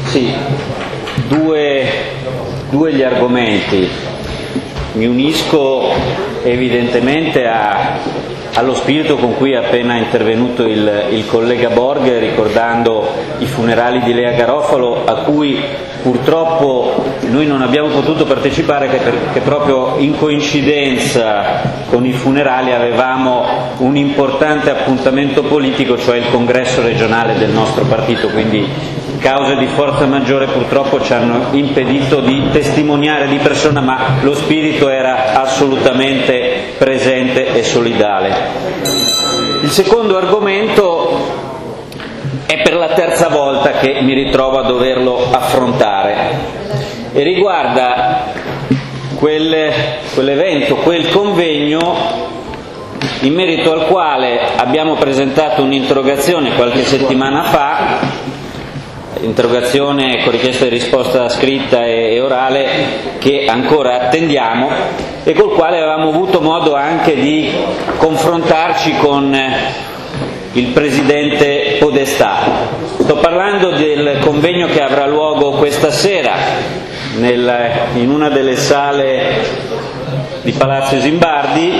Sì, due gli argomenti. Mi unisco evidentemente allo spirito con cui è appena intervenuto il collega Borg, ricordando i funerali di Lea Garofalo, a cui purtroppo noi non abbiamo potuto partecipare perché proprio in coincidenza con i funerali avevamo un importante appuntamento politico, cioè il congresso regionale del nostro partito, quindi cause di forza maggiore purtroppo ci hanno impedito di testimoniare di persona, ma lo spirito era assolutamente presente e solidale. Il secondo argomento è per la terza volta che mi ritrovo a doverlo affrontare e riguarda quell'evento, quel convegno in merito al quale abbiamo presentato un'interrogazione qualche settimana fa, interrogazione con richiesta di risposta scritta e orale che ancora attendiamo e col quale avevamo avuto modo anche di confrontarci con il Presidente Podestà. Sto parlando del convegno che avrà luogo questa sera in una delle sale di Palazzo Isimbardi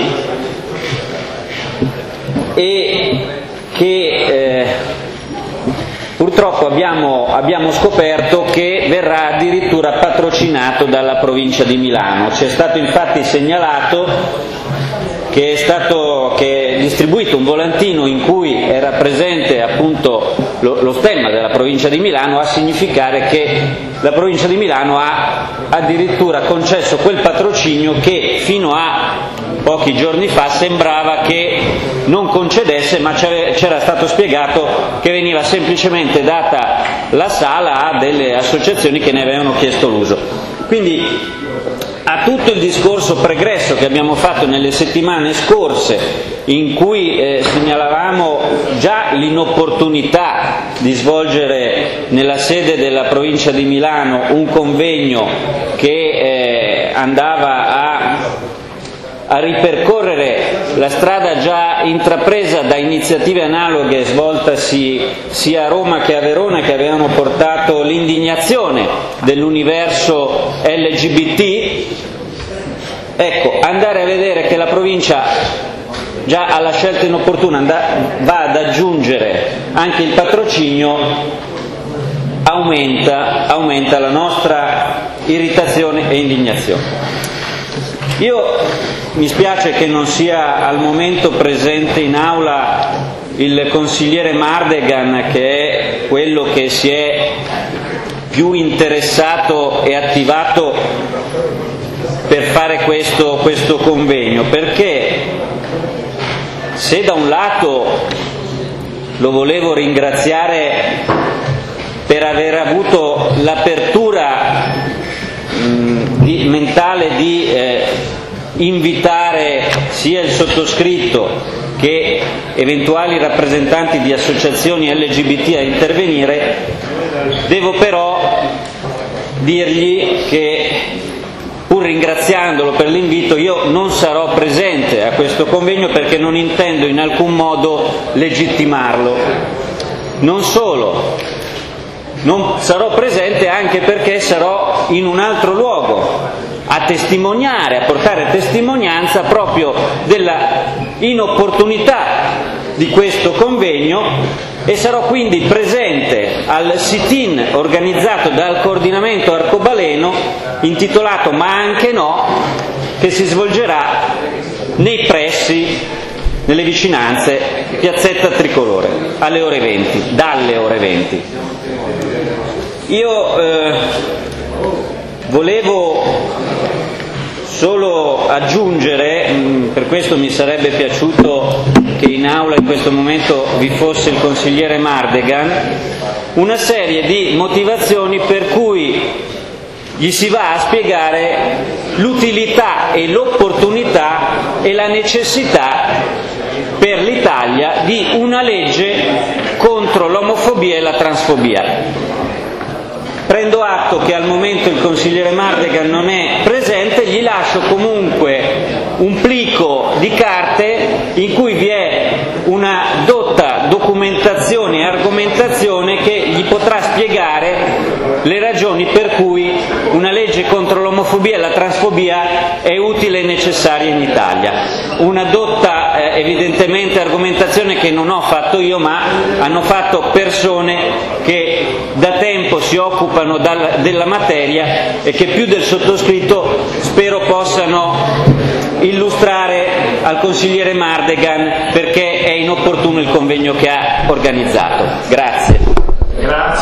e che purtroppo abbiamo scoperto che verrà addirittura patrocinato dalla provincia di Milano. Ci è stato infatti segnalato che è distribuito un volantino in cui era presente appunto lo stemma della provincia di Milano, a significare che la provincia di Milano ha addirittura concesso quel patrocinio che fino a pochi giorni fa sembrava che non concedesse, ma c'era stato spiegato che veniva semplicemente data la sala a delle associazioni che ne avevano chiesto l'uso. Quindi a tutto il discorso pregresso che abbiamo fatto nelle settimane scorse, in cui segnalavamo già l'inopportunità di svolgere nella sede della provincia di Milano un convegno che andava a ripercorrere la strada già intrapresa da iniziative analoghe svoltasi sia a Roma che a Verona, che avevano portato l'indignazione dell'universo LGBT. Ecco, andare a vedere che la provincia già alla scelta inopportuna va ad aggiungere anche il patrocinio aumenta la nostra irritazione e indignazione. Mi spiace che non sia al momento presente in aula il consigliere Mardegan, che è quello che si è più interessato e attivato per fare questo convegno, perché se da un lato lo volevo ringraziare per aver avuto l'apertura mentale di invitare sia il sottoscritto che eventuali rappresentanti di associazioni LGBT a intervenire, devo però dirgli che, pur ringraziandolo per l'invito, io non sarò presente a questo convegno perché non intendo in alcun modo legittimarlo. Non solo, non sarò presente anche perché sarò in un altro luogo a testimoniare, a portare testimonianza proprio della inopportunità di questo convegno, e sarò quindi presente al sit-in organizzato dal coordinamento arcobaleno intitolato Ma anche no, che si svolgerà nei pressi, nelle vicinanze, piazzetta Tricolore, alle ore 20, dalle ore 20. Io volevo solo aggiungere, per questo mi sarebbe piaciuto che in aula in questo momento vi fosse il consigliere Mardegan, una serie di motivazioni per cui gli si va a spiegare l'utilità e l'opportunità e la necessità per l'Italia di una legge contro l'omofobia e la transfobia. Prendo atto che al momento il consigliere Mardegan non è presente, gli lascio comunque un plico di carte in cui vi è una dotta documentazione e argomentazione che gli potrà spiegare l'omofobia e la transfobia è utile e necessaria in Italia. Una dotta evidentemente argomentazione che non ho fatto io, ma hanno fatto persone che da tempo si occupano della materia e che più del sottoscritto spero possano illustrare al consigliere Mardegan, perché è inopportuno il convegno che ha organizzato. Grazie.